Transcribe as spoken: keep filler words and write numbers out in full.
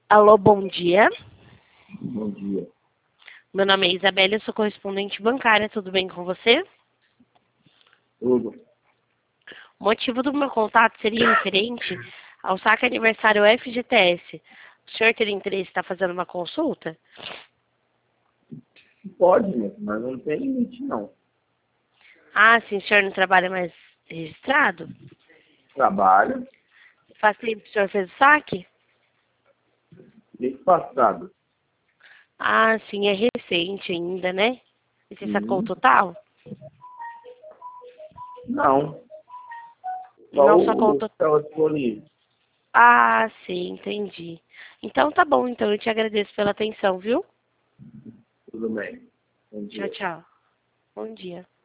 Alô, bom dia. Bom dia. Meu nome é Isabela, eu sou correspondente bancária, tudo bem com você? Tudo. O motivo do meu contato seria referente ao saque aniversário F G T S. O senhor teria interesse em estar fazendo uma consulta? Pode, né? Mas não tem limite, não. Ah, sim, o senhor não trabalha mais registrado? Trabalho, Faz tempo que o senhor fez o saque? mês passado. Ah, sim, é recente ainda, né? E você sacou o Hum, total? não. Só Não sacou o o total. telefone. Ah, sim, entendi. Então tá bom, então eu te agradeço pela atenção, viu? Tudo bem. Bom Tchau, dia. tchau. Bom dia.